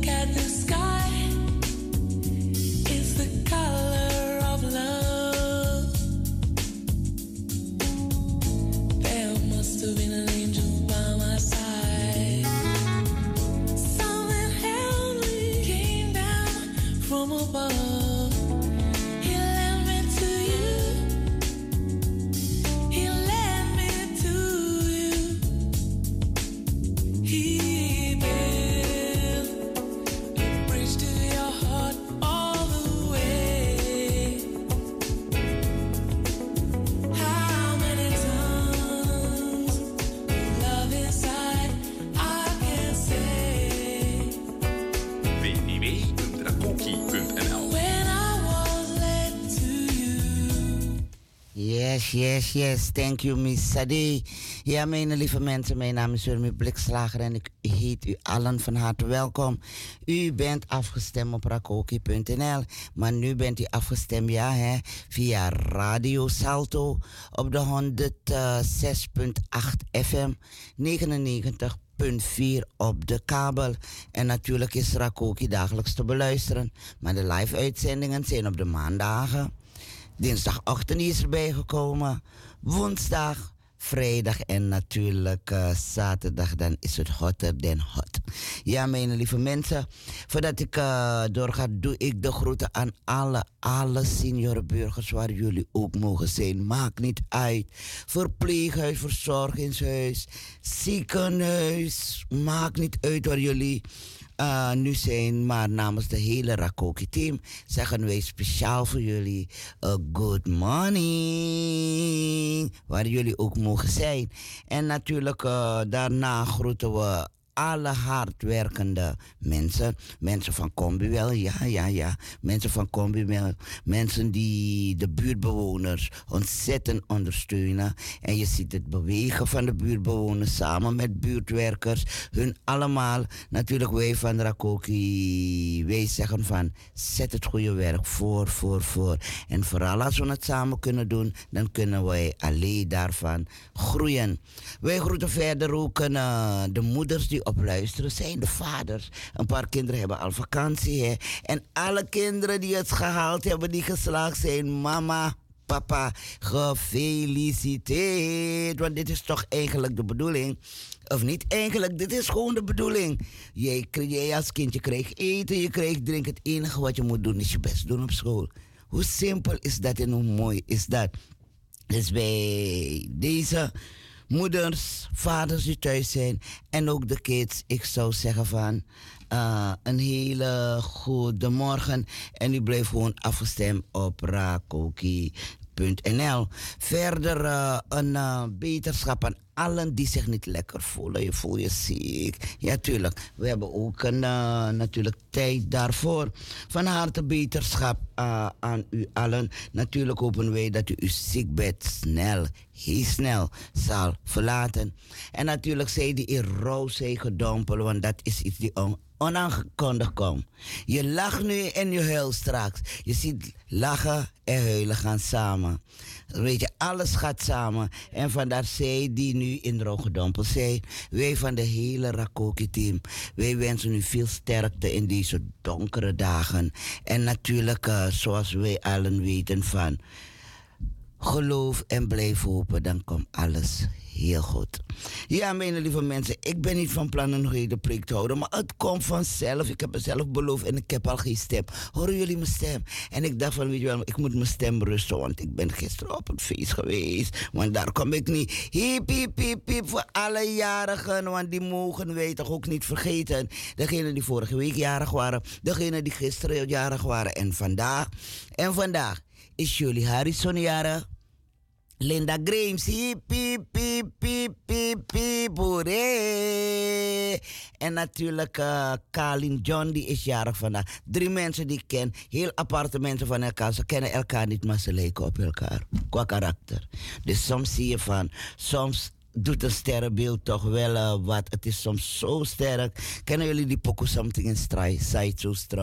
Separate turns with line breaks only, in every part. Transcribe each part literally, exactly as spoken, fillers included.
Yes, yes, yes. Thank you, Miss Sade. Ja, mijn lieve mensen, mijn naam is Urmi Blikslager en ik heet u allen van harte welkom. U bent afgestemd op rakoki punt n l, maar nu bent u afgestemd, ja, hè, via Radio Salto op de honderdzes komma acht F M, negenennegentig komma vier op de kabel. En natuurlijk is Rakoki dagelijks te beluisteren, maar de live-uitzendingen zijn op de maandagen. Dinsdagochtend is erbij gekomen. Woensdag, vrijdag en natuurlijk uh, zaterdag. Dan is het hotter dan hot. Ja, mijn lieve mensen. Voordat ik uh, doorga, doe ik de groeten aan alle, alle seniorenburgers waar jullie ook mogen zijn. Maakt niet uit. Verpleeghuis, verzorgingshuis, ziekenhuis. Maakt niet uit waar jullie Uh, nu zijn, maar namens de hele Rakoki-team zeggen wij speciaal voor jullie uh, good morning, waar jullie ook mogen zijn. En natuurlijk uh, daarna groeten we alle hardwerkende mensen. Mensen van Combiwel, ja, ja, ja. Mensen van Combiwel. Mensen die de buurtbewoners ontzettend ondersteunen. En je ziet het bewegen van de buurtbewoners samen met buurtwerkers. Hun allemaal. Natuurlijk wij van Rakoki. Wij zeggen van, zet het goede werk voor, voor, voor. En vooral als we het samen kunnen doen, dan kunnen wij alleen daarvan groeien. Wij groeten verder ook uh, de moeders die op luisteren zijn, de vaders. Een paar kinderen hebben al vakantie. Hè? En alle kinderen die het gehaald hebben, die geslaagd zijn, mama, papa, gefeliciteerd. Want dit is toch eigenlijk de bedoeling. Of niet eigenlijk, dit is gewoon de bedoeling. Jij, jij als kindje krijgt eten, je krijgt drinken. Het enige wat je moet doen is je best doen op school. Hoe simpel is dat en hoe mooi is dat? Dus bij deze moeders, vaders die thuis zijn en ook de kids. Ik zou zeggen van uh, een hele goede morgen. En u blijft gewoon afgestemd op rakoki punt n l. Verder uh, een uh, beterschap aan allen die zich niet lekker voelen. Je voelt je ziek. Ja, tuurlijk. We hebben ook een, uh, natuurlijk tijd daarvoor. Van harte beterschap uh, aan u allen. Natuurlijk hopen wij dat u uw ziekbed snel, heel snel zal verlaten. En natuurlijk zij die in rouw zijn gedompeld, want dat is iets die on onaangekondigd komt. Je lacht nu en je huilt straks. Je ziet lachen en huilen gaan samen. Weet je, alles gaat samen. En vandaar zij die nu in rouw gedompeld zijn. Wij van de hele Rakoki-team. Wij wensen u veel sterkte in deze donkere dagen. En natuurlijk, uh, zoals wij allen weten van, geloof en blijf hopen, dan komt alles heel goed. Ja, mijn lieve mensen, ik ben niet van plan een hele preek te houden, maar het komt vanzelf. Ik heb mezelf beloofd en ik heb al geen stem. Horen jullie mijn stem? En ik dacht van, weet je wel, ik moet mijn stem rusten, want ik ben gisteren op het feest geweest. Want daar kom ik niet. Hiep, hiep, hiep, hiep voor alle jarigen, want die mogen wij toch ook niet vergeten. Degenen die vorige week jarig waren, degenen die gisteren jarig waren en vandaag. En vandaag is jullie Harrison jarig. Linda Grimes, hiep, piep, piep, piep, piep, piep, hoeré. En natuurlijk uh, Kalin John, die is jarig vandaag. Drie mensen die ik ken, heel aparte mensen van elkaar. Ze kennen elkaar niet, maar ze lijken op elkaar, qua karakter. Dus soms zie je van, soms doet een sterrenbeeld toch wel uh, wat. Het is soms zo sterk. Kennen jullie die pokoe Something in Sight So Strong?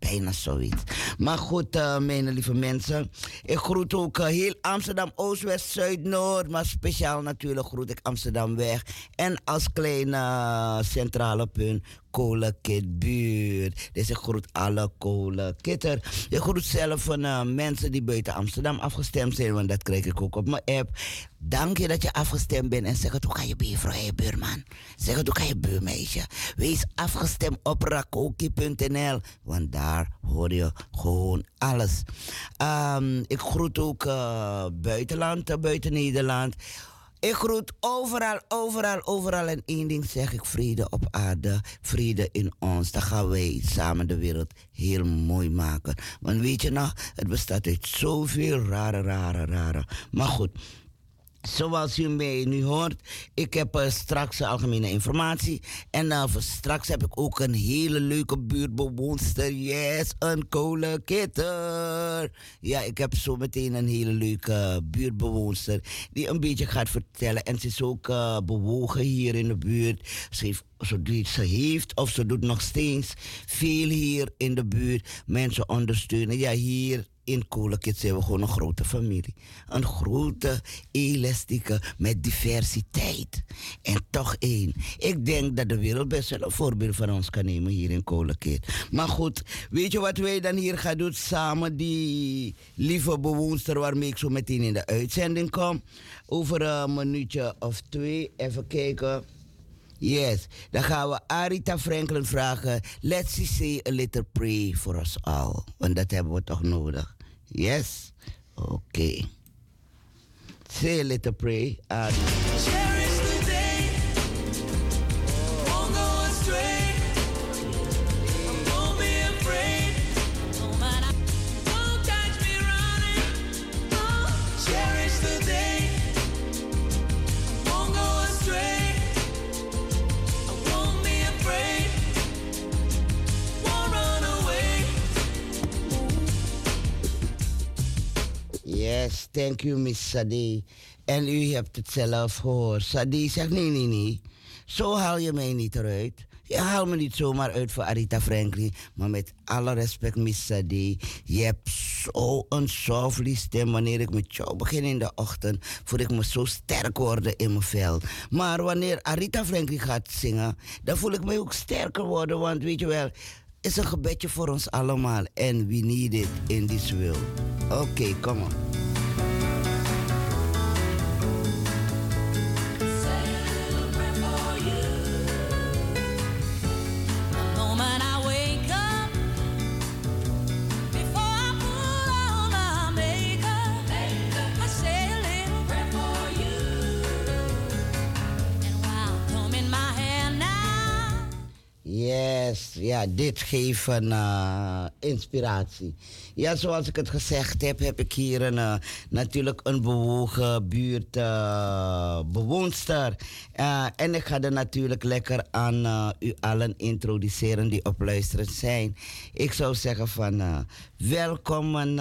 Bijna zoiets. Maar goed, uh, mijn lieve mensen. Ik groet ook uh, heel Amsterdam, Oost, West, Zuid, Noord. Maar speciaal natuurlijk groet ik Amsterdam weg. En als kleine uh, centrale punt, Kolenkitbuurt. Dus ik groet alle Kolenkitter. Ik groet zelf van uh, mensen die buiten Amsterdam afgestemd zijn. Want dat krijg ik ook op mijn app. Dank je dat je afgestemd bent. En zeg het ook aan je buurvrouw, je buurman. Zeg het ook aan je buurmeisje. Wees afgestemd op rakoki punt n l. Want daar hoor je gewoon alles. Um, ik groet ook uh, buitenland, uh, buiten Nederland. Ik groet overal, overal, overal. En één ding zeg ik: vrede op aarde, vrede in ons. Dan gaan wij samen de wereld heel mooi maken. Want weet je nog, het bestaat uit zoveel rare, rare, rare. Maar goed. Zoals u mij nu hoort, ik heb uh, straks algemene informatie. En uh, voor straks heb ik ook een hele leuke buurtbewoonster. Yes, een kolenkitter. Ja, ik heb zo meteen een hele leuke buurtbewoonster die een beetje gaat vertellen. En ze is ook uh, bewogen hier in de buurt. Ze heeft, ze, doet, ze heeft of ze doet nog steeds veel hier in de buurt. Mensen ondersteunen. Ja, hier in Kolenkit zijn we gewoon een grote familie. Een grote, elastieke, met diversiteit. En toch één. Ik denk dat de wereld best wel een voorbeeld van ons kan nemen hier in Kolenkit. Maar goed, weet je wat wij dan hier gaan doen? Samen die lieve bewoonster waarmee ik zo meteen in de uitzending kom. Over een minuutje of twee. Even kijken. Yes, dan gaan we Aretha Franklin vragen. Let's say a little pray for us all. Want dat hebben we toch nodig. Yes? Oké. Okay. Say a little pray. Aretha. Yes, thank you, Miss Sadi. En u hebt het zelf gehoord. Sadi zegt, nee, nee, nee. Zo haal je mij niet eruit. Je haalt me niet zomaar uit voor Aretha Franklin. Maar met alle respect, Miss Sadi. Je hebt zo'n softly stem. Wanneer ik met jou begin in de ochtend, voel ik me zo sterk worden in mijn vel. Maar wanneer Aretha Franklin gaat zingen, dan voel ik me ook sterker worden. Want weet je wel, is een gebedje voor ons allemaal. And we need it in this world. Oké, okay, kom op. Yes, ja, dit geeft een uh, inspiratie. Ja, zoals ik het gezegd heb, heb ik hier een, uh, natuurlijk een bewogen buurtbewoonster. Uh, uh, en ik ga er natuurlijk lekker aan uh, u allen introduceren die op luisteren zijn. Ik zou zeggen van, uh, welkom en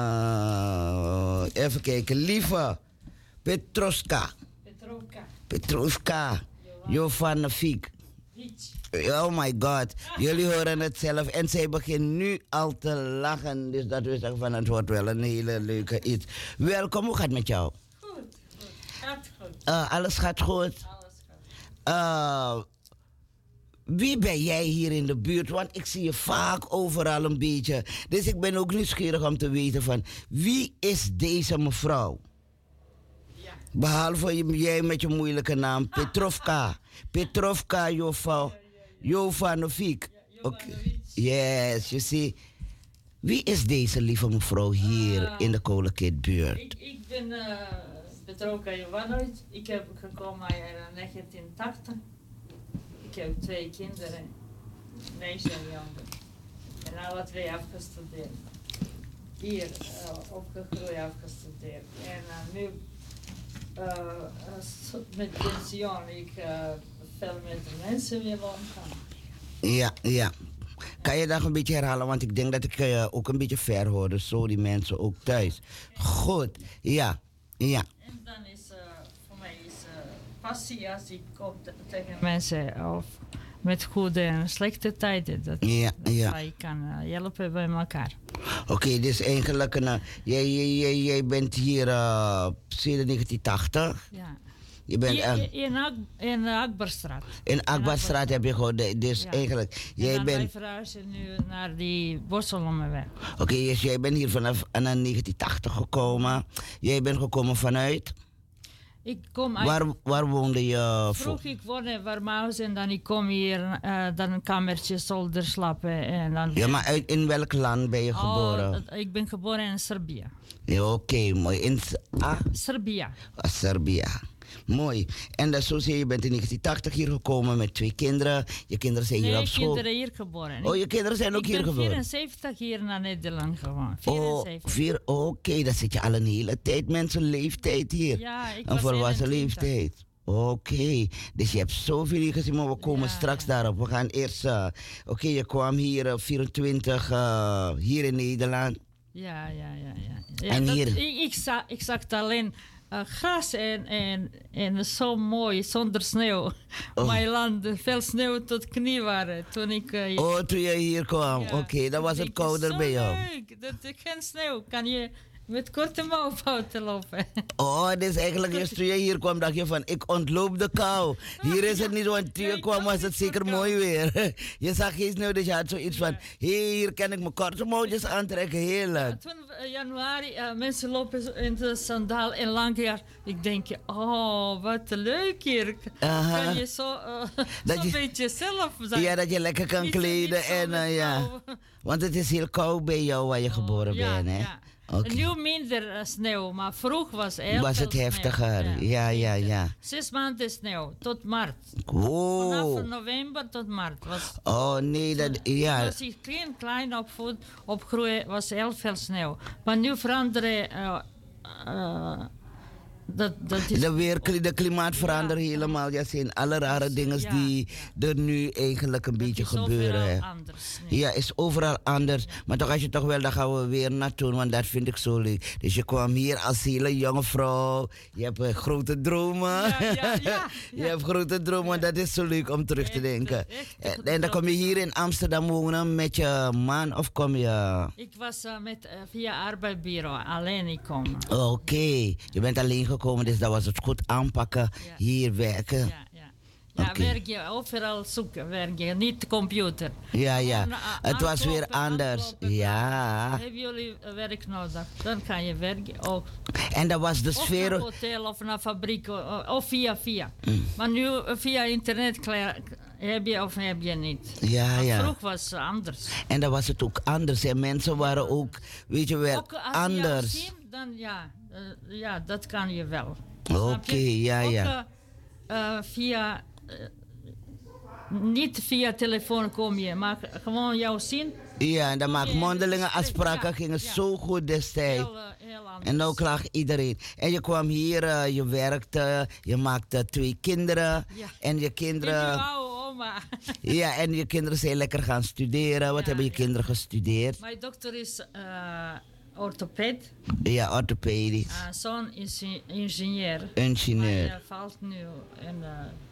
uh, even kijken, lieve Petrovska.
Petrovka.
Petrovka, Jovan Fiek. Oh my god, jullie horen het zelf. En zij begint nu al te lachen. Dus dat we zeggen van het wordt wel een hele leuke iets. Welkom, hoe gaat het met jou?
Goed, goed. Gaat goed.
Uh, alles gaat goed?
Alles gaat goed.
Uh, wie ben jij hier in de buurt? Want ik zie je vaak overal een beetje. Dus ik ben ook nieuwsgierig om te weten van wie is deze mevrouw?
Ja.
Behalve jij met je moeilijke naam, Petrovka. Petrovka Jovan. Jovanovic. Okay. Yes, you see. Wie is deze lieve mevrouw hier uh, in de Kolenkitbuurt?
Ik, ik ben uh, Petrovka Jovanovic. Ik heb gekomen in negentien tachtig. Ik heb twee kinderen, meisje en jongen. En alle twee afgestudeerd. Hier uh, opgegroeid, afgestudeerd. En uh, nu uh, met pensioen, ik uh, veel met de mensen willen omgaan.
Ja, ja. Kan je dat een beetje herhalen? Want ik denk dat ik uh, ook een beetje ver hoor. Dus zo die mensen ook thuis. Goed, ja, ja.
En dan is uh, voor mij is uh, passie als ik kom te, tegen mensen of met goede en slechte tijden. Dat,
Ja,
dat
ja.
je kan uh, helpen bij elkaar.
Oké, okay, dus eigenlijk, uh, jij, jij, jij, jij bent hier uh, sinds negentien tachtig.
Ja.
Je bent
in, in, in, Ak in de Akbarstraat.
In Akbarstraat heb je gewoon, de, dus ja. eigenlijk, jij
en dan
bent...
wij verhuizen nu naar die Bosselommerweg.
Oké, okay, dus jij bent hier vanaf negentien tachtig gekomen. Jij bent gekomen vanuit?
Ik kom uit...
Waar, waar woonde je?
Vroeg ik woonde in Warmhuis en dan ik kom hier, uh, dan een kamertje zolder slapen. En dan...
Ja, maar uit, in welk land ben je
oh,
geboren?
Ik ben geboren in Servië.
Ja, oké, okay, mooi. In ah?
Servië.
Ah, Servië. Mooi. En dat zo zie je, je bent in negentien tachtig hier gekomen met twee kinderen. Je kinderen zijn
nee,
hier op school.
kinderen hier geboren.
Oh, je kinderen zijn ook
ik
hier geboren?
Ik ben vierenzeventig hier naar Nederland gewoon. vierenzeventig.
Oh, oké, okay, dan zit je al een hele tijd, mensen, leeftijd hier.
Ja, ik
een volwassen
eenentwintig.
leeftijd. Oké, okay. Dus je hebt zoveel hier gezien, maar we komen
ja,
straks
ja.
daarop. We gaan eerst, uh, oké, okay, je kwam hier uh, vierentwintig uh, hier in Nederland.
Ja, ja, ja. ja. ja
en
dat,
hier?
Ik, ik, zag, ik zag het alleen uh, gras en, en, en zo mooi, zonder sneeuw. Oh. Mijn land, veel sneeuw tot knie waren toen ik... Uh,
oh, toen je hier kwam. Ja. Oké, okay, dan was het kouder bij jou.
Leuk, dat is geen sneeuw. Kan je met korte mouw buiten lopen.
Oh, dus eigenlijk eerst toen je hier kwam dacht je van, ik ontloop de kou. Hier is het niet, want toen je kwam was het zeker mooi weer. Je zag geen sneeuw, dus je had zoiets van, hé, hey, hier kan ik mijn korte mouwtjes aantrekken, heerlijk.
Ja, toen uh, januari, uh, mensen lopen in de sandaal en lang jaar. Ik denk, oh, wat leuk hier. Aha. Kan je zo uh, zo'n beetje zelf zijn.
Ja, dat je lekker kan
niet,
kleden.
niet
en uh, ja. Want het is heel koud bij jou waar je oh, geboren ja, bent, hè?
Ja. Okay. Nu minder uh, sneeuw, maar vroeg was heel
was het heftiger. Ja, ja, ja, ja.
Zes maanden sneeuw, tot maart.
Wow.
Vanaf november tot maart. Was,
oh nee, dat... Ja.
Als ik klein, klein opvoed, opgroeien, was heel veel sneeuw. Maar nu veranderen... Uh, uh, Dat, dat is
de, weer, de klimaat verandert ja, helemaal. Ja, zijn alle rare dingen ja, die ja. er nu eigenlijk een beetje gebeuren.
Is anders, nee.
Ja, is overal anders. Maar toch als je toch wel, dan gaan we weer naartoe, want dat vind ik zo leuk. Dus je kwam hier als hele jonge vrouw. Je hebt uh, grote dromen.
Ja, ja, ja, ja.
je hebt grote dromen, ja. Dat is zo leuk om terug te denken. Echt, echt en, en dan kom je hier in Amsterdam wonen met je man of kom je...
Ik was uh, met, uh, via arbeidsbureau alleen ik kom.
Oké, okay. Je bent alleen gekomen. Komen, dus dat was het goed aanpakken, ja. hier werken.
Ja, ja. ja okay. werk je overal zoeken, werk je, niet computer.
Ja, ja. Gewoon, uh, het was weer anders. Ja.
Hebben jullie werk nodig? Dan kan je werken ook.
En dat was de sfeer...
Of naar hotel of naar fabriek, of via via. Mm. Maar nu via internet klaar, heb je of heb je niet.
Ja,
maar
ja.
vroeg was het anders.
En dan was het ook anders. En mensen waren ook, weet je wel,
ook als
anders.
Je zien, dan ja. Uh, ja, dat kan je wel.
Oké, okay, ja,
ook,
ja.
Uh, uh, via, uh, niet via telefoon kom je, maar gewoon jou zien.
Ja, en dan maak mondelinge afspraken, ja, gingen ja. zo goed destijds.
Heel, uh, heel anders.
En nou klaagt iedereen. En je kwam hier, uh, je werkte, je maakte twee kinderen. Ja. En je kinderen...
En oude oma.
Ja, en je kinderen zijn lekker gaan studeren. Wat ja, hebben je ja. kinderen gestudeerd?
Mijn dochter is... Uh, orthopeed.
Ja, orthopedisch.
Uh, zoon is ingenieur.
Ingenieur.
Hij uh, valt nu in, uh,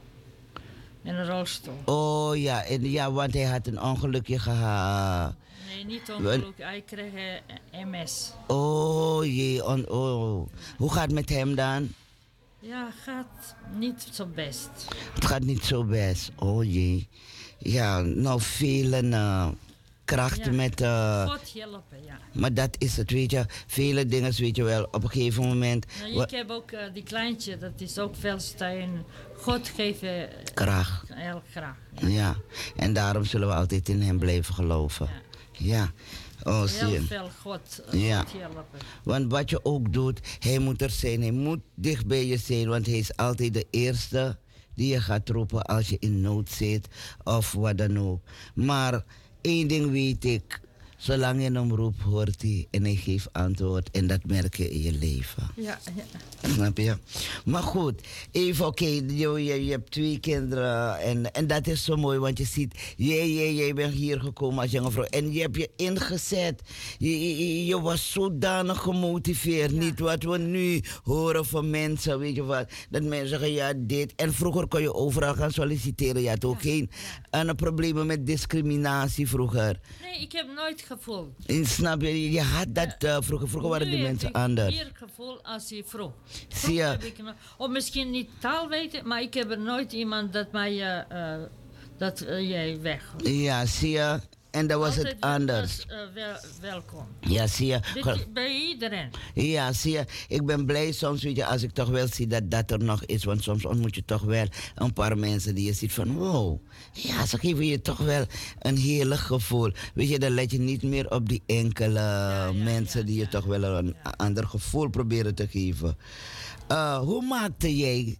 in een rolstoel.
Oh ja, en, ja, want hij had een ongelukje gehad.
Nee, niet ongeluk. Hij kreeg uh, M S.
Oh jee, on, oh. Hoe gaat het met hem dan?
Ja, gaat niet zo best.
Het gaat niet zo best. Oh jee. Ja, nou velen... Uh, kracht
ja.
met... Uh,
God helpen, ja.
Maar dat is het, weet je. Vele dingen, weet je wel, op een gegeven moment...
Nou, ik heb ook uh, die kleintje, dat is ook veel steun. God geven...
Kracht.
Heel graag.
Ja. ja, en daarom zullen we altijd in hem blijven geloven. Ja. ja. Oh,
heel
zie je.
veel God, uh,
ja.
God helpen.
Want wat je ook doet, hij moet er zijn. Hij moet dicht bij je zijn, want hij is altijd de eerste die je gaat roepen als je in nood zit of wat dan ook. Maar... Eén ding weet ik, Zolang je hem roept, hoort hij en hij geeft antwoord. En dat merk je in je leven.
Ja, ja.
Snap je? Maar goed, even oké, okay, je, je, je hebt twee kinderen en, en dat is zo mooi, want je ziet, jij, jij, jij bent hier gekomen als jonge vrouw en je hebt je ingezet. Je, je, je was zodanig gemotiveerd, ja. Niet wat we nu horen van mensen, weet je wat, dat mensen zeggen ja dit. En vroeger kon je overal gaan solliciteren, je had ook ja. geen ja. Uh, problemen met discriminatie vroeger.
Nee, ik heb nooit gevoeld.
En snap je, je had dat uh, vroeger, vroeger waren die mensen anders.
Ik heb meer gevoel als je vroeg.
Zie je?
Of misschien niet taal weten, maar ik heb er nooit iemand dat mij, uh, uh, dat uh, jij weg.
Ja, zie je? En dat was
Altijd
het anders.
Was, uh, wel, welkom.
Ja, zie je.
Bij, bij iedereen.
Ja, zie je. Ik ben blij soms, weet je, als ik toch wel zie dat dat er nog is. Want soms ontmoet je toch wel een paar mensen die je ziet van, wow. Ja, ze geven je toch wel een heerlijk gevoel. Weet je, dan let je niet meer op die enkele ja, ja, mensen ja, die je ja. toch wel een ja. ander gevoel proberen te geven. Uh, hoe maakte jij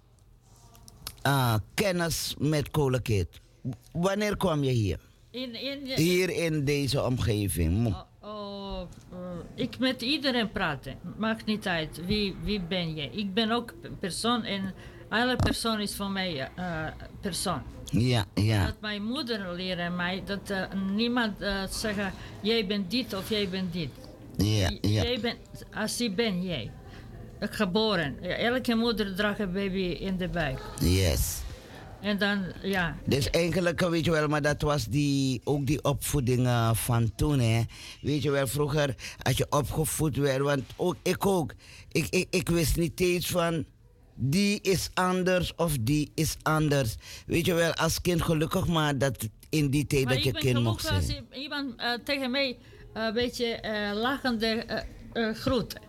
uh, kennis met Kolenkit? Wanneer kwam je hier?
In, in de,
hier in deze omgeving.
Oh, oh, uh, ik met iedereen praten. Maakt niet uit. Wie, wie ben je? Ik ben ook persoon en alle persoon is voor mij uh, persoon.
Ja, ja.
Dat mijn moeder leerde mij dat uh, niemand uh, zegt jij bent dit of jij bent dit.
Ja, ja.
Jij bent, als je ben jij. Geboren. Elke moeder draagt een baby in de buik.
Yes.
En dan, ja.
Dus eigenlijk, weet je wel, maar dat was die, ook die opvoeding uh, van toen, hè. Weet je wel, vroeger, als je opgevoed werd, want ook, ik ook, ik, ik, ik wist niet eens van, die is anders of die is anders. Weet je wel, als kind gelukkig maar dat in die tijd
maar
dat je kind mocht zijn.
Maar ik ben gelukkig als iemand uh, tegen mij een uh, beetje uh, lachende uh, uh, groet.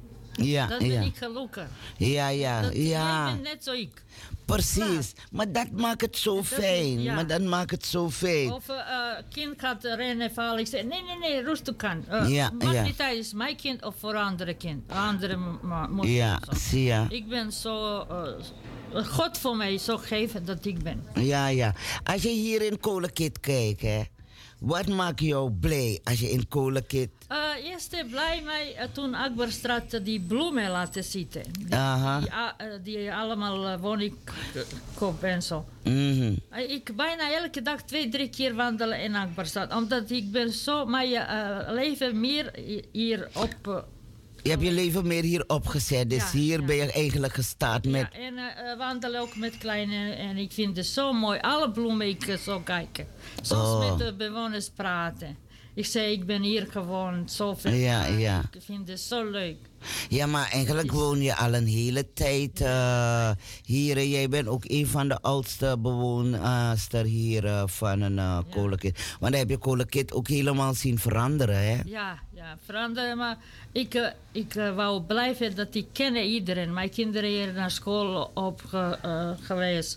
Ja,
dat ben
ja.
ik gelukkig.
Ja, ja,
dat,
ja.
Jij bent net zo ik.
Precies, ja. Maar dat maakt het zo dat fijn. Is, ja. Maar dat maakt het zo fijn.
Of een uh, kind gaat rennen vallen. Ik zeg, nee, nee, nee, rustig kan. Uh, ja, maakt ja. niet uit, is mijn kind of voor een andere kind. Andere moeder.
Ja, zie je.
Ik ben zo... Uh, God voor mij zo geven dat ik ben.
Ja, ja. Als je hier in Kolenkit kijkt, hè. Wat maakt jou blij als je in Kolenkit...
Uh, eerst blij mij uh, toen Akbarstraat die bloemen laten zitten. Die,
Aha.
Die, uh, die allemaal uh, woningkoop en zo.
Mm-hmm.
Uh, ik bijna elke dag twee, drie keer wandelen in Akbarstraat. Omdat ik ben zo mijn uh, leven meer hier op... Uh,
je hebt je leven meer hier opgezet, dus ja, hier ja. ben je eigenlijk gestart met...
Ja, en uh, wandelen ook met kleine, en ik vind het zo mooi. Alle bloemen ik uh, zo kijken. Soms oh. met de bewoners praten. Ik zei, ik ben hier gewoon zo veel.
Ja, ja.
Ik vind het zo leuk.
Ja, maar eigenlijk woon je al een hele tijd uh, hier. En jij bent ook een van de oudste bewoners hier uh, van een uh, Kolenkit. Ja. Want dan heb je Kolenkit ook helemaal zien veranderen, hè?
Ja, ja, veranderen. Maar ik, uh, ik uh, wou blijven dat ik ken iedereen. Mijn kinderen hier naar school op uh, geweest.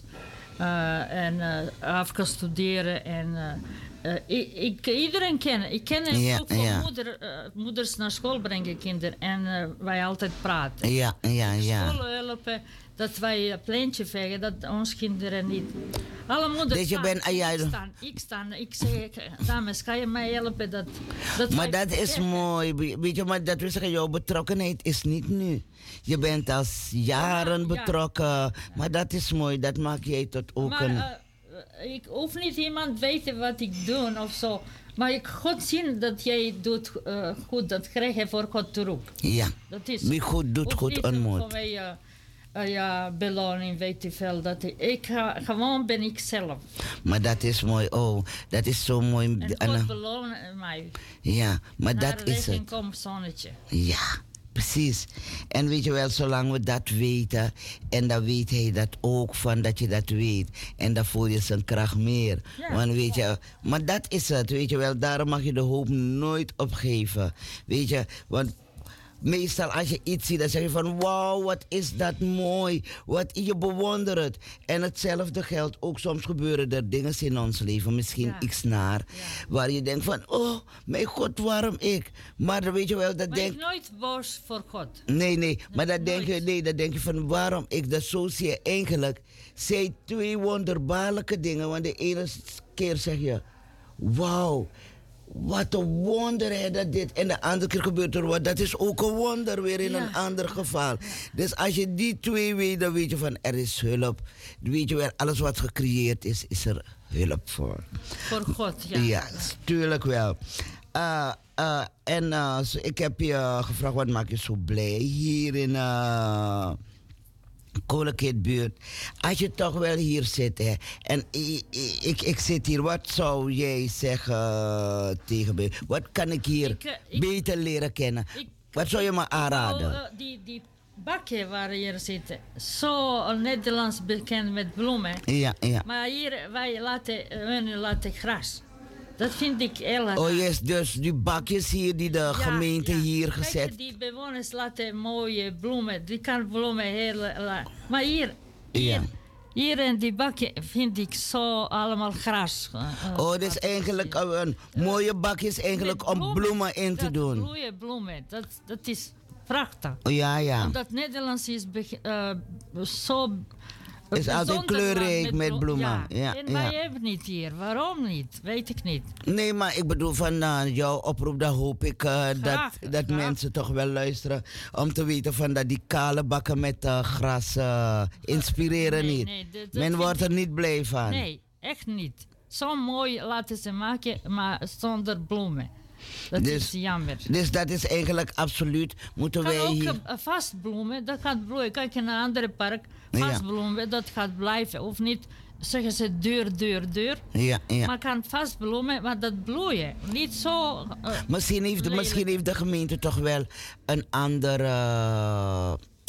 Uh, en uh, afgestuderen en... Uh, Uh, ik, ik, iedereen ken. Ik ken
ja,
ook van
ja.
moeder, uh, moeders naar school brengen kinderen. En uh, wij altijd praten.
Ja, ja, ja.
School helpen, dat wij een pleintje vegen, dat onze kinderen niet. Alle moeders
dus je bent,
staan,
ja,
ik staan, ik staan. Ik zeg, dames, ga je mij helpen? Dat, dat
maar dat is zeggen. Mooi. Weet je, maar dat wil zeggen, jouw betrokkenheid is niet nu. Je bent al jaren ja, betrokken. Ja. Maar dat is mooi, dat maak jij tot ook maar, een... Uh,
ik hoef niet iemand weten wat ik doe of zo. Maar ik goed zien dat jij doet uh, goed. Dat krijg je voor God terug.
Ja.
Dat is.
Wie goed doet, goed ontmoet.
Voor mij uh, uh, ja, beloning, weet je veel. Dat ik, ik uh, gewoon ben ik zelf.
Maar dat is mooi. Oh, dat is zo mooi.
En God beloont mij.
Ja, maar Naar dat is het.
Komt zonnetje.
Ja. Precies. En weet je wel, zolang we dat weten, en dan weet hij dat ook van dat je dat weet. En dan voel je zijn kracht meer. Ja, Want weet ja. je, maar dat is het, weet je wel. Daarom mag je de hoop nooit opgeven. Weet je, want meestal als je iets ziet, dan zeg je van wauw, wat is dat mooi. Wat, je bewondert het. En hetzelfde geldt ook, soms gebeuren er dingen in ons leven, misschien ja. iets naar, ja. waar je denkt van oh, mijn God, waarom ik? Maar dan weet je wel, dat
maar
denk
ik nooit boos voor God.
Nee, nee, maar dat denk je, nee, dat denk je van waarom ik dat zo zie. Eigenlijk zijn twee wonderbaarlijke dingen, want de ene keer zeg je wauw. Wat een wonder hè, dat dit. En de andere keer gebeurt er wat. Dat is ook een wonder weer in
Ja.
een ander geval. Dus als je die twee weet, dan weet je van er is hulp. Dan weet je wel, alles wat gecreëerd is, is er hulp voor.
Voor God, ja.
Ja, tuurlijk wel. Uh, uh, en uh, zo, ik heb je gevraagd, wat maakt je zo blij hier in uh, Kolenkeetbuurt? Als je toch wel hier zit, hè, en ik, ik, ik zit hier, wat zou jij zeggen uh, tegen me? Wat kan ik hier
Ik, uh, ik-
beter leren kennen?
Ik-
Wat zou je me aanraden?
Oh, uh, die, die bakken waar hier zitten, zo Nederlands bekend met bloemen.
Ja, ja.
Maar hier, wij laten, hun laten gras. Dat vind ik heel raar.
Oh yes, dus die bakjes hier die de
Ja,
gemeente
ja.
hier
Kijk,
gezet.
die bewoners laten mooie bloemen. Die kan bloemen heel... la- Maar hier, hier,
Ja.
hier in die bakken vind ik zo allemaal gras. eh, eh,
Oh, dus
wat-
eigenlijk een, een mooie bakjes eigenlijk
met
om bloemen in te
dat
doen.
Mooie bloemen, dat, dat is prachtig.
Oh, ja, ja.
Omdat Nederlands is beg- eh, zo...
Is altijd
bijzonder
kleurrijk
land
met
blo-
bloemen.
Ja.
Ja,
en
ja.
wij hebben niet hier. Waarom niet? Weet ik niet.
Nee, maar ik bedoel van uh, jouw oproep, dan hoop ik uh, dat,
Graag,
dat
graag.
mensen toch wel luisteren. Om te weten van dat die kale bakken met uh, gras uh, inspireren
Nee,
niet.
nee, dat- dat
Men
vind
wordt er
ik-
niet blij van.
Nee, echt niet. Zo mooi laten ze maken, maar zonder bloemen. Dat
Dus-
is jammer.
Dus dat is eigenlijk absoluut, moeten
Kan
wij
ook
hier...
uh, vastbloemen, dat gaat bloeien. Kijk in een ander park,
Ja.
vastbloemen, dat gaat blijven. Of niet, zeggen ze duur, duur, duur.
Ja, ja.
Maar kan vastbloemen, maar dat bloeien. Niet zo... uh,
Misschien heeft, de,
lelijk.
misschien heeft de gemeente toch wel een andere uh,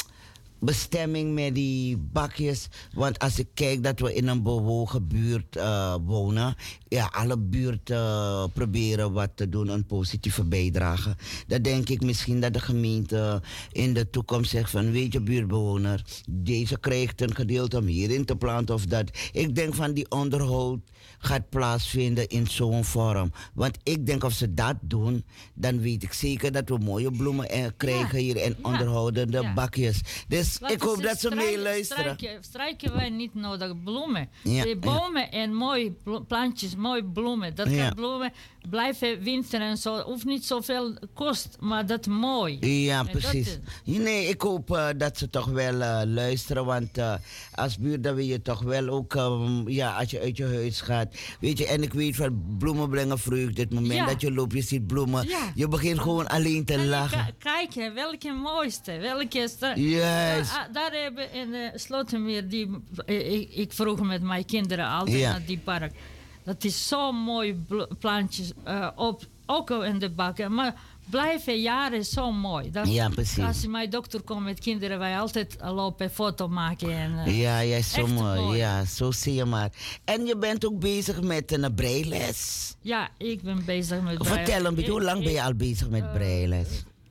bestemming met die bakjes. Want als ik kijk dat we in een bewogen buurt uh, wonen. Ja, alle buurten uh, proberen wat te doen, een positieve bijdrage. Dan denk ik misschien dat de gemeente in de toekomst zegt van, weet je buurtbewoner, deze krijgt een gedeelte om hierin te planten of dat. Ik denk van die onderhoud gaat plaatsvinden in zo'n vorm. Want ik denk of ze dat doen, dan weet ik zeker dat we mooie bloemen eh, krijgen
Ja,
hier en
ja,
onderhoudende
ja.
bakjes. Dus
Laten
ik hoop dat ze
strijken-
meeluisteren.
Strijken, strijken wij niet nodig bloemen.
Ja,
Die
ja.
bomen en mooie blo- plantjes, mooie bloemen. Dat
Ja.
kan bloemen blijven winter en zo. Hoeft niet zoveel kost, maar dat mooi.
Ja,
En dat
precies.
is-
Nee, ik hoop uh, dat ze toch wel uh, luisteren. Want uh, als buurt, dan wil je toch wel ook, um, ja, als je uit je huis gaat. Weet je, en ik weet van bloemen brengen vreugde. Het moment
Ja.
dat je loopt, je ziet bloemen.
Ja.
Je begint gewoon alleen te
Kan je
lachen.
ka- kijken, welke mooiste, welke is dat?
Juist.
Ja, ah, daar hebben in uh, Slotermeer, die, eh, ik, ik vroeg met mijn kinderen altijd
Ja.
naar die park. Dat is zo mooi bl- plantjes, uh, op, ook al in de bakken, maar blijven jaren zo mooi. Dat,
Ja, precies.
Als mijn dokter komt met kinderen, wij altijd lopen foto maken. En, uh,
Ja, ja, zo
echt
mooi.
mooi.
Ja, zo zie je maar. En je bent ook bezig met een breiles.
ja, ik ben bezig met
Vertel
breien.
een beetje, hoe lang ben je
Ik-
al bezig met
eh,
breiles?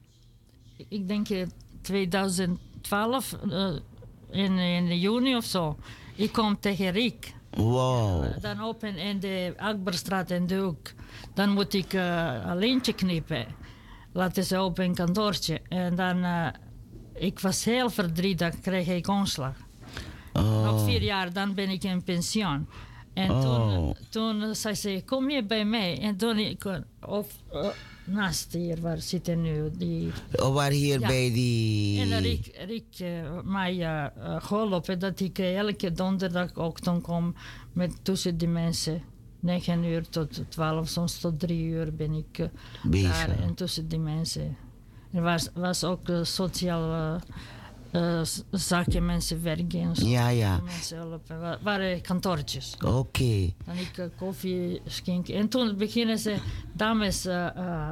Ik, ik denk eh, twintig twaalf, uh, in, in juni of zo. Ik kom tegen Riek.
Wow.
Dan open in de Akberstraat en de Hoek. Dan moet ik uh, een lintje knippen. Laten ze op een kantoortje. En dan, uh, ik was heel verdrietig, dan kreeg ik ontslag. Nog
Oh.
vier jaar, dan ben ik in pensioen. En
Oh.
toen, toen zei ze, kom je bij mij? En toen ik, of, uh, naast hier, waar zitten nu die...
Oh, waar hier
Ja.
bij die...
En Rick, Rick uh, mij uh, uh, geholpen dat ik uh, elke donderdag ook dan kom met tussen die mensen. negen uur tot twaalf, soms tot drie uur ben ik uh,
Bezig.
daar en tussen die mensen. Er was, was ook uh, sociaal uh, uh, z- zaken, mensen werken en zo.
Ja, ja.
Mensen helpen. Wa- waren kantoortjes.
Oké.
Dan ik uh, koffie schenken. En toen beginnen ze dames uh, uh,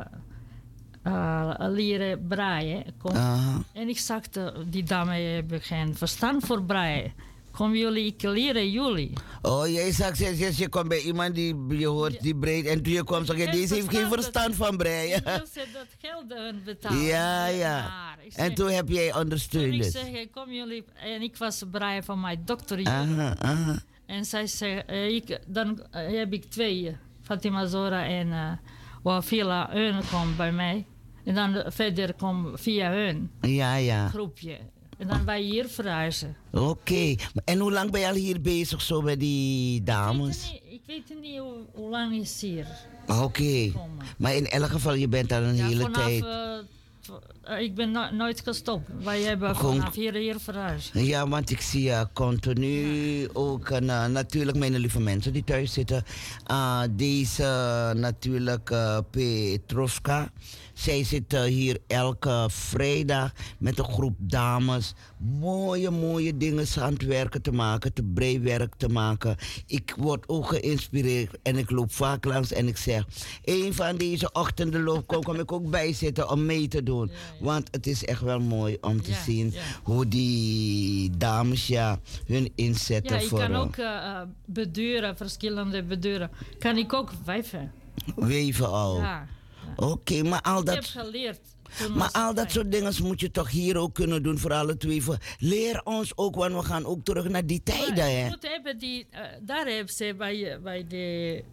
uh, leren breien. Kom-
Aha.
en ik zag de, die dame hebben geen verstand voor breien. Kom jullie, ik leren jullie.
Oh, jij zegt, je, je, je komt bij iemand die je hoort die breed en toen je komt zeg je,
Geen
deze heeft geen
verstand,
verstand van breien.
Ik wil ze dat geld hun betalen.
Ja, ja.
Maar ik
En
zeg-
toen heb jij
toen
ondersteund
ik
het.
zeg, kom jullie, en ik was breien van mijn dokter hier.
Aha, aha.
En zij zei, eh, ik, dan eh, heb ik twee, eh, Fatima Zora en uh, Wafila, hun komt bij mij. En dan eh, verder komt via hun
Ja, ja.
groepje. En dan wij hier verhuizen.
Oké. En hoe lang ben je al hier bezig zo met die
Ik
dames?
weet het niet, weet niet hoe, hoe lang is hier.
Oké. Okay. Maar in elk geval, je bent daar een
ja,
hele
vanaf,
tijd.
Uh, ik ben no nooit gestopt. Wij hebben
Kom.
vanaf hier hier verhuisd.
Ja, want ik zie uh, continu ja. ook uh, natuurlijk mijn lieve mensen die thuis zitten. Uh, deze uh, natuurlijk uh, Petrovska. Zij zit uh, hier elke vrijdag met een groep dames mooie, mooie dingen aan het werken te maken, te breiwerk te maken. Ik word ook geïnspireerd en ik loop vaak langs en ik zeg, een van deze ochtenden loop, kom, kom ik ook bij zitten om mee te doen. Ja, ja. Want het is echt wel mooi om te ja, zien ja. hoe die dames ja, hun inzetten.
Ja, ik
voor,
kan ook uh, beduren, verschillende beduren. Kan ik ook weven.
Weven al?
Ja.
Oké, okay, maar al dat...
Ik heb geleerd.
Maar al dat soort dingen moet je toch hier ook kunnen doen voor alle twee. Leer ons ook, want we gaan ook terug naar die tijden. Hè?
Goed hebben die, uh, daar hebben ze bij, bij de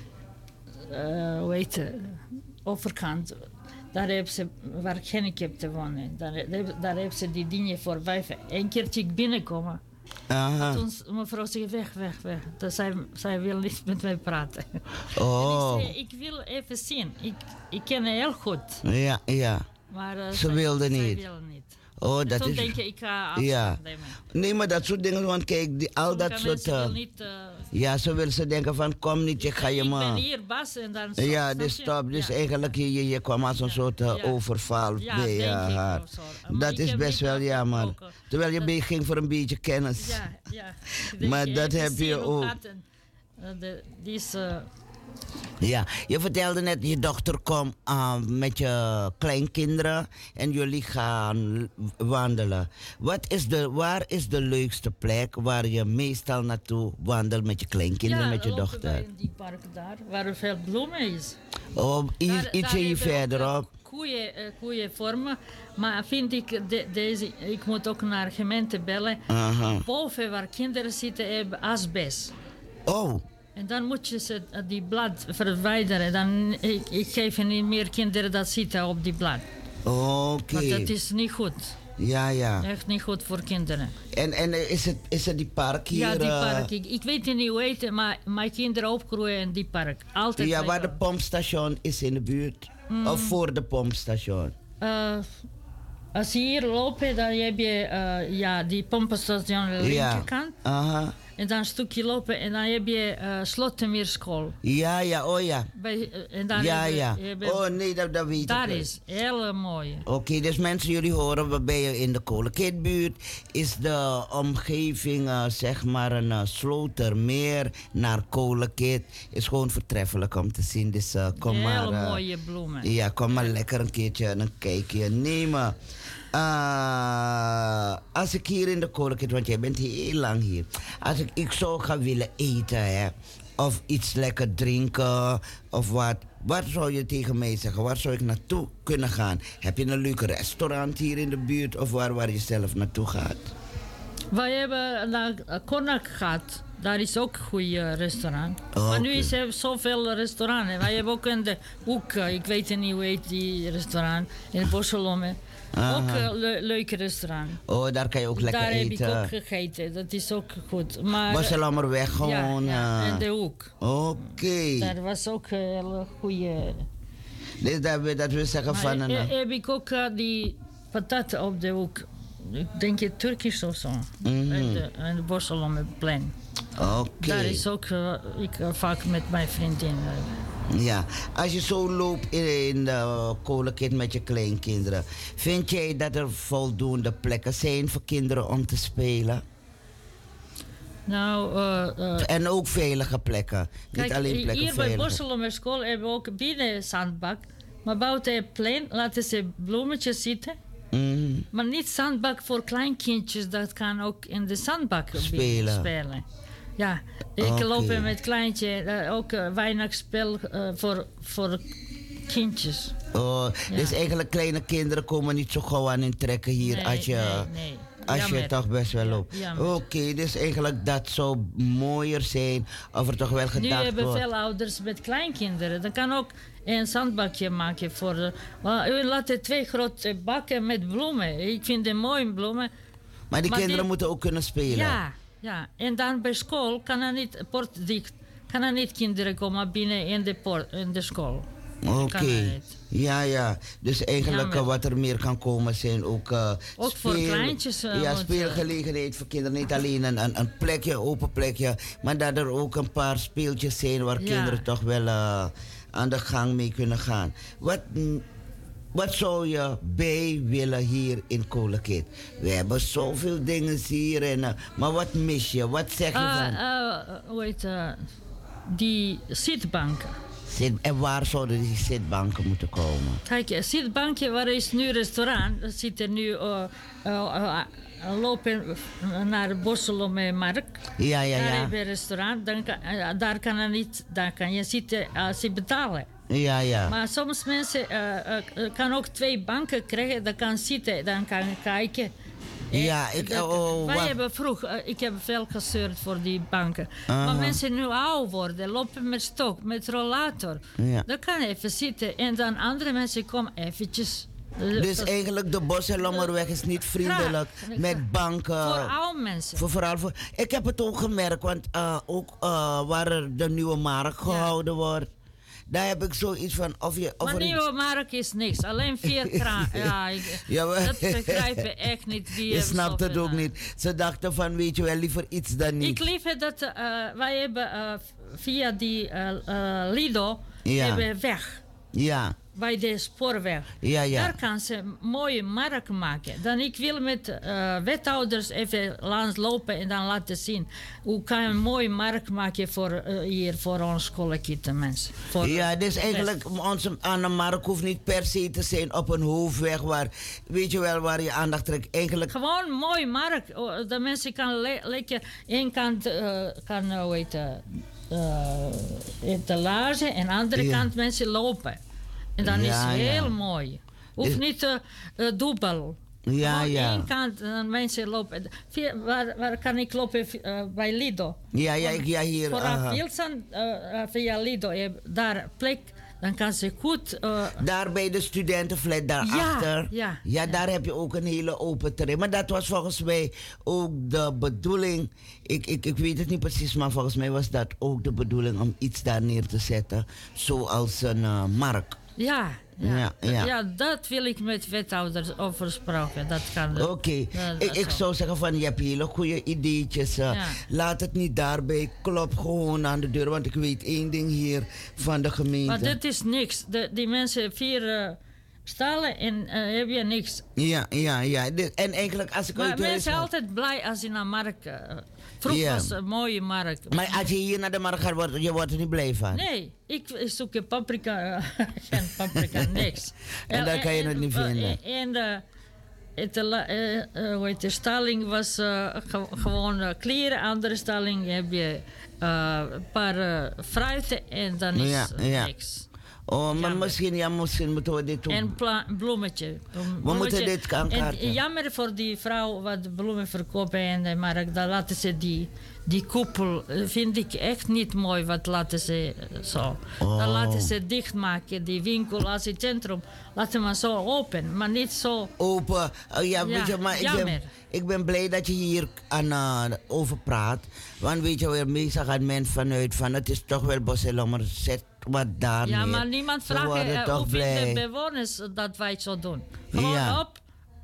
uh, hoe heet het, overkant. Daar hebben ze waar gehandicapten wonen. Daar, daar, daar hebben ze die dingen voor wijven. Eén keertje binnenkomen.
Aha.
Toen mevrouw zei weg, weg, weg. Dus zij, zij wil niet met mij praten.
Oh.
En ik zei, ik wil even zien. Ik, ik ken haar heel goed.
Ja, ja.
Maar uh,
ze
zij,
wilde niet.
Zij wilde niet.
Oh,
en
dat
toen
is...
denk je, ik ga afstand
ja.
nemen.
Nee, maar dat soort dingen, want kijk, die, al dat soort... Uh,
niet, uh,
ja, ze wil ze denken van, kom niet, ik ga je maar...
Ik ben hier bas en dan stop.
Ja, dus stop. Dus ja. eigenlijk, je, je kwam als een ja. soort uh, ja. overval
ja,
bij uh, haar. Dat is best wel jammer. Ook, terwijl je dat... ging voor een beetje kennis.
Ja, ja.
Maar
je,
dat heb je ook.
En, uh, de, die is... Uh,
Ja, je vertelde net, je dochter komt uh, met je kleinkinderen en jullie gaan wandelen. Wat is de, waar is de leukste plek waar je meestal naartoe wandelt met je kleinkinderen,
ja,
met je dochter? Ja,
in die park daar, waar er veel bloemen is.
Oh, ietsje hier verderop.
Koeien, uh, koeien vormen, maar vind ik, de, deze, ik moet ook naar de gemeente bellen.
Aha.
Boven waar kinderen zitten hebben asbest.
Oh.
En dan moet je ze, die blad verwijderen. Dan, ik, ik geef niet meer kinderen dat zitten op die blad.
Oké.
Okay. Want dat is niet goed.
Ja, ja.
Echt niet goed voor kinderen.
En, en is, het, is het die park hier?
Ja, die park. Ik, ik weet niet hoe heet het, maar mijn kinderen opgroeien in die park. Altijd.
Ja, waar de pompstation is in de buurt? Mm. Of voor de pompstation?
Uh, als je hier loopt, dan heb je uh, ja, die pompstation aan de
ja.
linkerkant.
Aha.
En dan een stukje lopen en dan heb je uh, Slottemeerschool.
Ja, ja, oh ja.
Bij, uh, en dan
ja,
heb je,
ja.
Heb je,
oh nee, dat, dat weet
daar
ik.
Daar is, heel mooi.
Oké, okay, dus mensen, jullie horen, we ben je in de Kolenkitbuurt. Is de omgeving, uh, zeg maar, een uh, Slotermeer naar Kolenkit. Is gewoon vertreffelijk om te zien. Dus uh, kom
heel
maar... Uh,
mooie bloemen.
Ja, kom maar lekker een keertje een kijkje nemen. Uh, als ik hier in de Kolenkit, want jij bent hier heel lang hier. Als ik, ik zou gaan willen eten, hè, of iets lekker drinken, of wat. Wat zou je tegen mij zeggen? Waar zou ik naartoe kunnen gaan? Heb je een leuk restaurant hier in de buurt, of waar, waar je zelf naartoe gaat?
Wij hebben naar Konak gehad. Daar is ook een goed restaurant.
Oh,
maar nu
okay.
is er zoveel restaurants. Wij hebben ook in de hoek, ik weet niet hoe heet die restaurant, in Bosselome. Ook een le leuke restaurant.
Oh, daar kan je ook lekker
daar
eten.
Daar heb ik ook gegeten. Dat is ook goed. Maar
Bosselommerweg gewoon.
Ja, ja,
uh,
in de hoek.
Oké. Okay.
Daar was ook een hele goede...
Dus dat, dat wil zeggen
maar
van...
Maar
een...
heb ik ook uh, die pataten op de hoek. Ik denk het Turkisch of zo.
Mm-hmm.
In de, in de Bosselommerplein.
Oké. Okay.
Daar is ook uh, ik uh, vaak met mijn vriendin. Uh.
Ja, als je zo loopt in, in de Kolenkit met je kleinkinderen, vind jij dat er voldoende plekken zijn voor kinderen om te spelen?
Nou, uh, uh,
en ook veilige plekken.
Kijk,
niet alleen plekken
hier
veilige.
bij Bosselommer school hebben we ook binnen een zandbak. Maar buiten het plein laten ze bloemetjes zitten.
Mm.
Maar niet zandbak voor kleinkindjes, dat kan ook in de zandbak
spelen.
spelen. Ja, ik
okay.
loop met kleintje, uh, ook uh, weinig spel uh, voor, voor kindjes.
Oh,
ja.
Dus eigenlijk kleine kinderen komen niet zo gauw aan hun trekken hier
nee,
als je,
nee, nee.
als
Jammer.
je toch best wel loopt.
Ja,
Oké, okay, dus eigenlijk dat zou mooier zijn of er toch wel gedacht wordt.
Nu hebben wordt. veel ouders met kleinkinderen. Dan kan ook een zandbakje maken voor... Uh, u laat twee grote bakken met bloemen. Ik vind het mooie bloemen.
Maar die
maar
kinderen
die,
moeten ook kunnen spelen.
Ja, ja. En dan bij school kan er niet port dicht. kan er niet kinderen komen binnen in de, poort, in de school.
Oké. Okay. Ja, ja. Dus eigenlijk uh, wat er meer kan komen zijn ook... Uh,
ook speel, voor kleintjes. Uh,
ja, speelgelegenheid voor kinderen. Niet alleen een, een, een plekje, open plekje. Maar dat er ook een paar speeltjes zijn waar ja. kinderen toch wel uh, aan de gang mee kunnen gaan. Wat... Wat zou je bij willen hier in Kolekiet? We hebben zoveel dingen hier. En, uh, maar wat mis je? Wat zeg je uh, van?
Uh, hoe heet uh, die zitbanken.
Zit, en waar zouden die zitbanken moeten komen?
Kijk, een zitbankje waar is nu restaurant. Dat zit er nu... Uh, uh, uh, lopen naar Bosselo met Mark.
Ja, ja, ja.
Daar heb je een restaurant. Dan kan, uh, daar, kan er niet, daar kan je zitten als je betalen.
Ja, ja.
Maar soms mensen uh, uh, kan ook twee banken krijgen. Dan kan zitten, dan kan kijken.
Ja, ik...
Dat,
oh,
wij
wat?
hebben vroeg, uh, ik heb veel gezeurd voor die banken. Uh-huh. Maar mensen nu oud worden, lopen met stok, met rollator.
Ja.
Dan kan even zitten. En dan andere mensen komen eventjes...
Dus eigenlijk de Bos- en Lommerweg is niet vriendelijk
graag,
met
graag.
banken.
Voor oude mensen.
Voor, vooral voor, ik heb het ook gemerkt, want uh, ook uh, waar er de nieuwe markt gehouden ja. wordt, daar heb ik zoiets van... Of je, of
maar
er
nieuwe markt is niks, alleen vier kraan. ja, ik,
ja, maar,
dat begrijpen echt niet. Wie
je snapt het ook
aan.
niet. Ze dachten van, weet je wel, liever iets dan niet.
Ik liever dat uh, wij hebben uh, via die uh, uh, Lido
ja.
hebben weg.
Ja.
Bij de spoorweg.
Ja, ja.
Daar kan ze een mooie markt maken. Dan ik wil met uh, wethouders even langs lopen en dan laten zien hoe kan je een mooie markt maken voor uh, hier voor ons Kolekiet mensen. Voor
ja, dus eigenlijk onze aan de markt hoeft niet per se te zijn op een hoofdweg waar, weet je wel, waar je aandacht trekt. Eigenlijk
gewoon een mooie markt. De mensen kan le- lekker één kant uh, kan uh, hoe heet, uh, etalage en aan de andere ja. kant mensen lopen. En dan ja, is het heel ja. mooi. Hoeft is... niet uh, uh, dubbel.
Ja,
maar
ja.
één kant uh, mensen lopen. Via, waar, waar kan ik lopen? Uh, bij Lido.
Ja, ja, ik, ja hier.
Vooraf Wilson, uh, via Lido. Je daar plek. Dan kan ze goed... Uh,
daar bij de studentenflat daarachter.
Ja, ja,
ja,
ja,
daar heb je ook een hele open terrein. Maar dat was volgens mij ook de bedoeling. Ik, ik, ik weet het niet precies, maar volgens mij was dat ook de bedoeling om iets daar neer te zetten. Zoals een uh, markt.
Ja, ja.
Ja, ja.
ja, dat wil ik met wethouders oversproken. Dat kan.
Oké, okay. ik, ik zou zeggen van je hebt hele goede ideetjes. Uh, ja. Laat het niet daarbij, klop gewoon aan de deur. Want ik weet één ding hier van de gemeente.
Maar dit is niks. De, die mensen vier uh, stallen en uh, heb je niks.
Ja, ja, ja. En eigenlijk als ik
maar
uit
mensen zijn
had...
altijd blij als je naar markt... Uh, Vroeger yeah. was een mooie markt.
Maar als je hier naar de markt gaat, word, je wordt er niet blij van?
Nee, ik, ik zoek je paprika, uh, geen paprika, niks.
En daar kan je het niet vinden?
En de, het, uh, uh, hoe heet de stalling was uh, ge, gewoon uh, kleren. Andere stalling heb je uh, een paar uh, fruiten en dan is
ja,
uh,
ja.
niks.
Oh, maar jammer. misschien, ja, misschien moeten we dit doen.
En pla- bloemetje. bloemetje.
We moeten dit aankaarten.
En jammer voor die vrouw wat bloemen verkopen in de markt. Dan laten ze die, die koepel, vind ik echt niet mooi. Wat laten ze zo. Oh. Dan laten ze dichtmaken, die winkel als het centrum. Laten we zo open, maar niet zo...
Open, uh, ja, weet je, maar ik ben, ik ben blij dat je hier aan, uh, over praat. Want weet je wel, meestal gaat men vanuit van het is toch wel Bos en Lommer, zet wat daar
Ja,
neer.
maar niemand vraagt uh, hoe vinden de bewoners dat wij het zo doen. Gewoon ja. op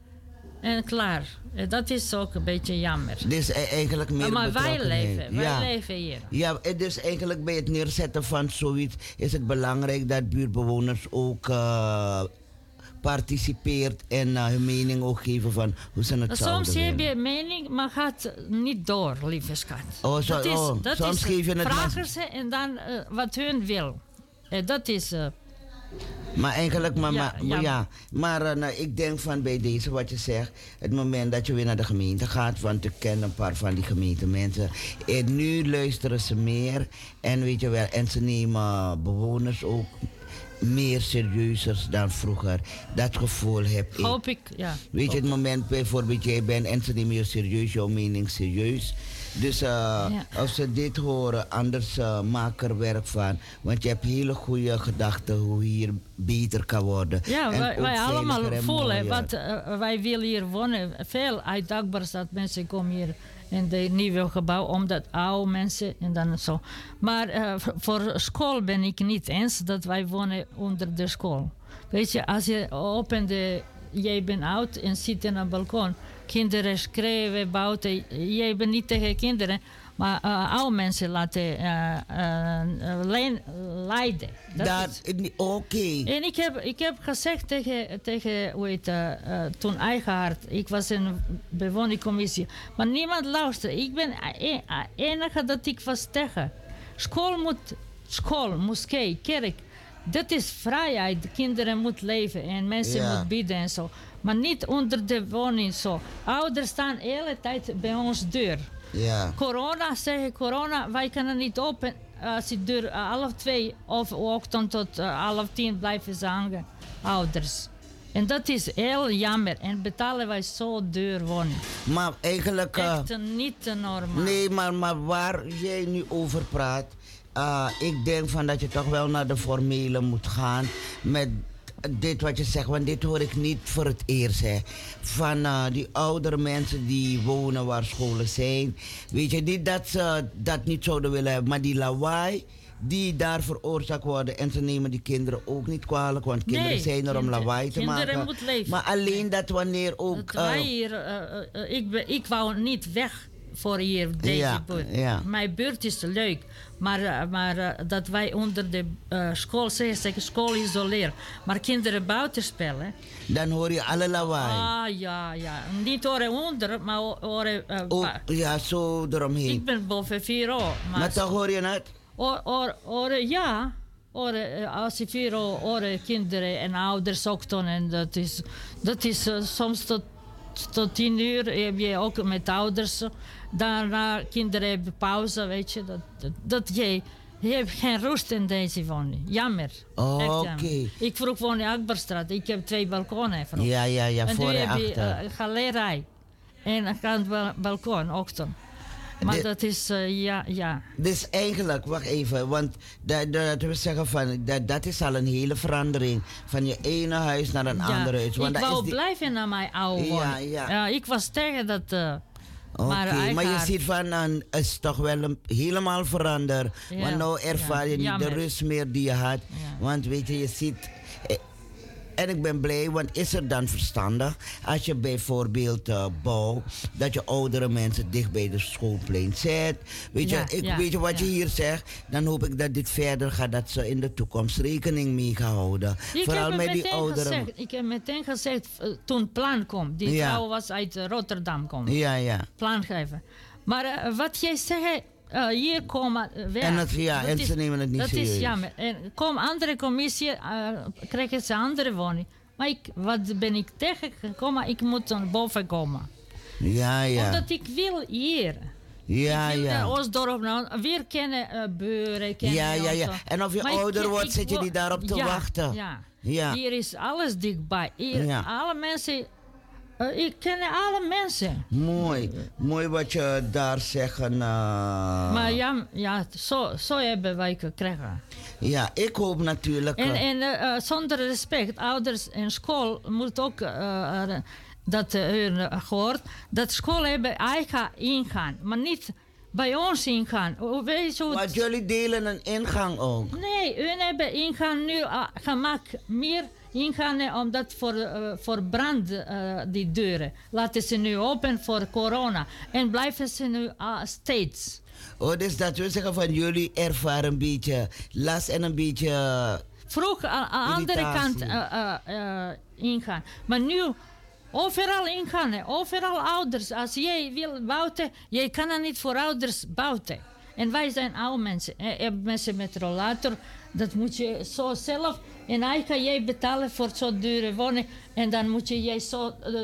en klaar. Dat is ook een beetje jammer.
Dus eigenlijk meer
maar wij leven, wij
ja.
leven hier.
Ja, dus eigenlijk bij het neerzetten van zoiets is het belangrijk dat buurtbewoners ook uh, participeert en uh, hun mening ook geven van hoe ze het zouden
Soms heb
willen.
je mening, maar gaat niet door, lieve schat.
Oh, zo,
dat is,
oh,
dat
soms
is,
geef je het
vragen ze en dan uh, wat hun wil. Uh, dat is... Uh,
Maar eigenlijk, maar,
ja,
maar, ja. ja. maar uh, nou, ik denk van bij deze wat je zegt, het moment dat je weer naar de gemeente gaat, want ik ken een paar van die gemeentemensen, en nu luisteren ze meer en weet je wel, en ze nemen bewoners ook meer serieuzer dan vroeger. Dat gevoel heb ik.
Hoop ik, ja.
Weet je, het moment bijvoorbeeld jij bent en ze nemen je serieus, jouw mening serieus. Dus uh, ja. als ze dit horen, anders uh, maak er werk van. Want je hebt hele goede gedachten hoe hier beter kan worden.
Ja, en wij, wij allemaal voelen, want uh, wij willen hier wonen. Veel uitdagbaars dat mensen komen hier in het nieuwe gebouw, omdat oude mensen en dan zo. Maar uh, voor school ben ik niet eens dat wij wonen onder de school. Weet je, als je op de, jij bent oud en zit in een balkon, kinderen schreeuwen buiten, jij bent niet tegen kinderen, maar uh, oude mensen laten uh, uh, leen, lijden.
Dat, oké. Okay.
En ik heb, ik heb gezegd tegen, tegen hoe heet, uh, uh, toen Eigenhart, ik was in een bewoningcommissie, maar niemand luisterde. Ik ben de enige dat ik was tegen. School moet, school, moskee, kerk, dat is vrijheid. De kinderen moeten leven en mensen ja. moeten bidden en zo. Maar niet onder de woning zo. Ouders staan de hele tijd bij ons deur.
Ja.
Corona, zeg ik, corona, wij kunnen niet open. Als je deur uh, half twee of ochtend tot uh, half tien blijven ze hangen. Ouders. En dat is heel jammer. En betalen wij zo duur woning.
Maar eigenlijk... Uh,
Echt niet normaal.
Nee, maar, maar waar jij nu over praat... Uh, ik denk van dat je toch wel naar de formele moet gaan met dit wat je zegt, want dit hoor ik niet voor het eerst. Hè. Van uh, die oudere mensen die wonen waar scholen zijn. Weet je, niet dat ze dat niet zouden willen hebben, maar die lawaai die daar veroorzaakt worden. En ze nemen die kinderen ook niet kwalijk, want kinderen nee, zijn er om kinder, lawaai te maken.
Moet leven.
Maar alleen dat wanneer ook...
Dat wij hier, uh, uh, ik, ik wou niet weg voor hier deze
ja,
buurt.
Ja.
Mijn buurt is leuk, maar, uh, maar uh, dat wij onder de uh, school zeggen, school isoleren. Maar kinderen buiten spelen.
Dan hoor je alle lawaai.
Ah ja, ja. Niet horen onder, maar horen... Uh,
oh, ja, zo eromheen.
Ik ben boven vier år.
Maar, maar toch hoor je het?
Or, or, or, ja. Or, uh, als je vier år horen kinderen en ouders ook dan. En dat is, dat is uh, soms tot, tot tien uur heb je ook met ouders. Daarna kinderen hebben pauze, weet je. Dat, dat, dat je, je hebt geen rust in deze woning. Jammer.
Oh, oké. Okay.
Ik vroeg woon in Akbarstraat. Ik heb twee balkonnen. Vroeg.
Ja, ja, ja.
En
voor
nu
en
heb je
achter.
uh, galerij. En een kant balkon ook dan. Maar de, dat is, uh, ja, ja.
Dus eigenlijk, wacht even, want dat, dat we zeggen van, dat, dat is al een hele verandering. Van je ene huis naar een ja, andere huis. Want
ik
dat
wou
is die...
blijven naar mijn oude woning. Ja, ja. Ja, ik was tegen dat... Uh,
Oké, okay, maar je ziet van, het uh, is toch wel een, helemaal veranderd. Ja, want nu ervaar je ja, niet de rust meer die je had. Ja. Want weet je, je ziet... Eh, En ik ben blij, want is het dan verstandig als je bijvoorbeeld uh, bouwt, dat je oudere mensen dicht bij de schoolplein zet. Weet je, ja, ik, ja, weet je wat ja. je hier zegt? Dan hoop ik dat dit verder gaat, dat ze in de toekomst rekening mee gaan houden.
Ik
Vooral met die ouderen.
Gezegd, ik heb meteen gezegd, uh, toen het plan kwam, die ja. vrouw was uit uh, Rotterdam komen.
Ja, ja.
Plangever. Maar uh, wat jij zegt, uh, hier komen uh, weg.
En, het, ja, en
is,
ze nemen het niet
dat
serieus.
Dat is jammer. En kom andere commissie, uh, krijgen ze andere woning. Maar ik, wat ben ik tegengekomen? Ik moet naar boven komen.
Ja, ja.
Omdat ik wil hier.
Ja,
ik wil
ja.
naar Osdorp, nou, weer kennen uh, buren. Kennen
ja, ja, ja. En of je maar ouder ik, wordt, ik, zit je niet daarop te
ja,
wachten.
Ja.
ja.
Hier is alles dichtbij. Hier,
ja.
alle mensen... Uh, ik ken alle mensen.
Mooi. Mooi wat je daar zeggen. Uh...
Maar ja, ja zo, zo hebben wij gekregen.
Ja, ik hoop natuurlijk...
En, en uh, zonder respect, ouders en school moet ook... Uh, uh, dat uh, gehoord, dat school hebben eigen ingang, maar niet bij ons ingang. Weet je
maar jullie delen een ingang ook?
Nee, hun hebben ingang nu uh, gemaakt, meer ingangen, omdat voor, uh, voor brand uh, die deuren. Laten ze nu open voor corona. En blijven ze nu uh, steeds.
Oh, dus dat wil zeggen van jullie ervaren een beetje last en een beetje...
Vroeg aan de andere kant uh, uh, uh, ingaan. Maar nu... Overal ingaan, overal ouders. Als jij wil buiten, jij kan er niet voor ouders buiten. En wij zijn oude mensen. Je hebt mensen met rollator, dat moet je zo zelf. En hij kan jij betalen voor zo'n dure woning. En dan moet je jij zo uh,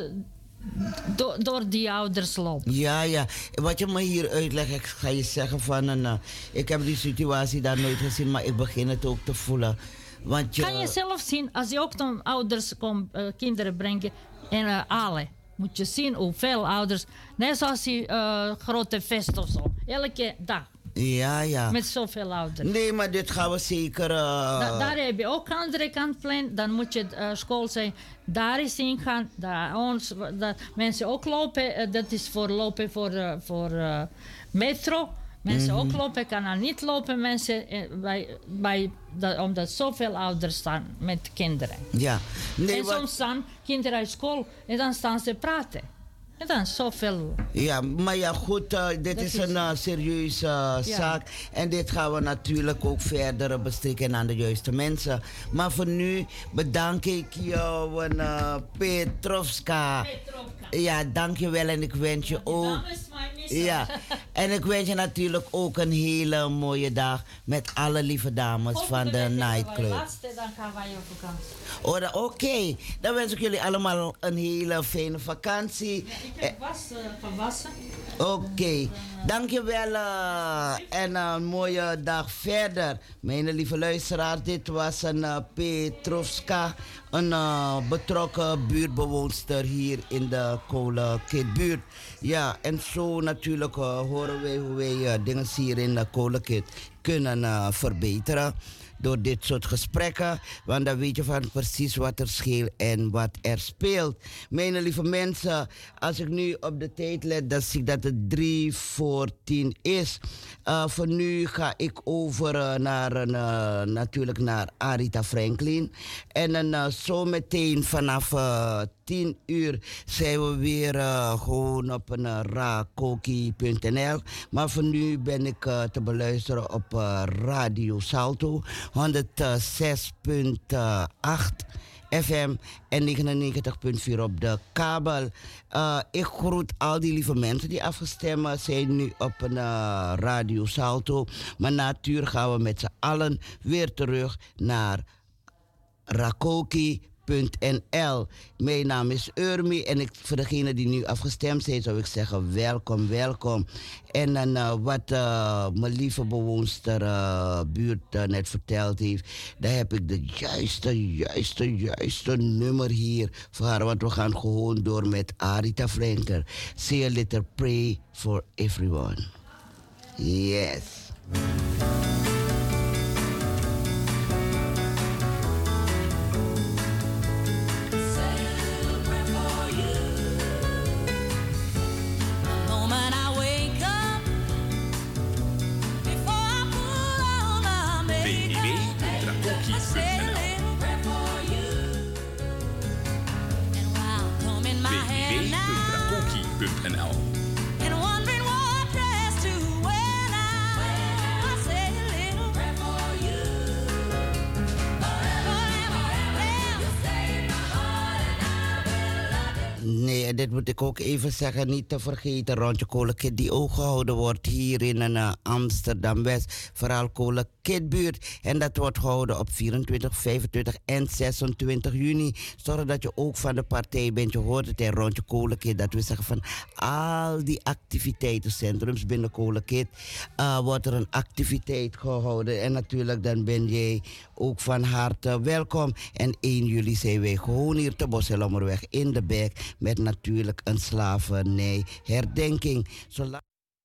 do, door die ouders lopen.
Ja, ja. Wat je me hier uitlegt, ik ga je zeggen van... Uh, ik heb die situatie daar nooit gezien, maar ik begin het ook te voelen. Want je...
Kan je zelf zien, als je ook dan ouders komt, uh, kinderen brengen... En uh, alle. Moet je zien hoeveel ouders. Net zoals die uh, grote fest of zo. Elke dag.
Ja, ja.
Met zoveel ouders.
Nee, maar dit gaan we zeker... Uh...
Da daar heb je ook andere kantplein. Dan moet je uh, school zijn. Daar is ingaan. Daar ons, dat mensen ook lopen. Uh, dat is voor lopen voor, uh, voor uh, metro. Mensen mm-hmm. ook lopen. Kan er niet lopen mensen uh, bij, bij, dat, omdat zoveel ouders staan met kinderen.
Ja. Nee,
en
wat...
soms staan kinderen uit school en dan staan ze praten. En dan zoveel.
Ja, maar ja, goed, uh, dit is, is een uh, serieuze uh, ja. zaak. En dit gaan we natuurlijk ook verder bestrikken aan de juiste mensen. Maar voor nu bedank ik jou, uh, Petrovska. Petrovka. Ja, dank je wel en ik wens je ook... Ja, en ik wens je natuurlijk ook een hele mooie dag met alle lieve dames Volgende van de Nightclub.
Laatste, dan gaan wij op vakantie.
Oh, oké, okay. Dan wens ik jullie allemaal een hele fijne vakantie.
Ja, ik heb was uh, gewassen.
Oké, okay. Dankjewel uh, en een mooie dag verder. Mijn lieve luisteraar, dit was een uh, Petrovska, een uh, betrokken buurtbewoonster hier in de Kolenkitbuurt. Ja, en zo natuurlijk uh, horen wij hoe wij uh, dingen hier in de Kolenkit kunnen uh, verbeteren. Door dit soort gesprekken, want dan weet je van precies wat er scheelt en wat er speelt. Mijn lieve mensen, als ik nu op de tijd let, dan zie ik dat het drie voor tien is. Uh, voor nu ga ik over uh, naar, een, uh, natuurlijk naar Aretha Franklin. En dan uh, zo meteen vanaf uh, tien uur zijn we weer uh, gewoon op een uh, rakoki punt n l. Maar voor nu ben ik uh, te beluisteren op uh, Radio Salto honderdzes komma acht F M en negenennegentig komma vier op de kabel. Uh, ik groet al die lieve mensen die afgestemd zijn nu op een uh, Radio Salto. Maar natuurlijk gaan we met z'n allen weer terug naar rakoki punt n l. Mijn naam is Urmi en ik, voor degenen die nu afgestemd zijn, zou ik zeggen welkom, welkom. En dan uh, wat uh, mijn lieve bewoonster uh, buurt uh, net verteld heeft, daar heb ik de juiste, juiste, juiste nummer hier voor haar. Want we gaan gewoon door met Aretha Franklin. Say a little pray for everyone. Yes. Nee, dit moet ik ook even zeggen, niet te vergeten, rondje Kolenkit die ook gehouden wordt hier in uh, Amsterdam-West. Vooral Kolenkitbuurt. En dat wordt gehouden op vierentwintig, vijfentwintig en zesentwintig juni. Zorg dat je ook van de partij bent. Je hoort het in rondje Kolenkit. Dat we zeggen van al die activiteiten, centrums binnen Kolenkit, uh, wordt er een activiteit gehouden. En natuurlijk dan ben jij ook van harte welkom. En één juli zijn wij gewoon hier te Bosselommerweg in de Bek met natuurlijk een slavernij herdenking. Zolang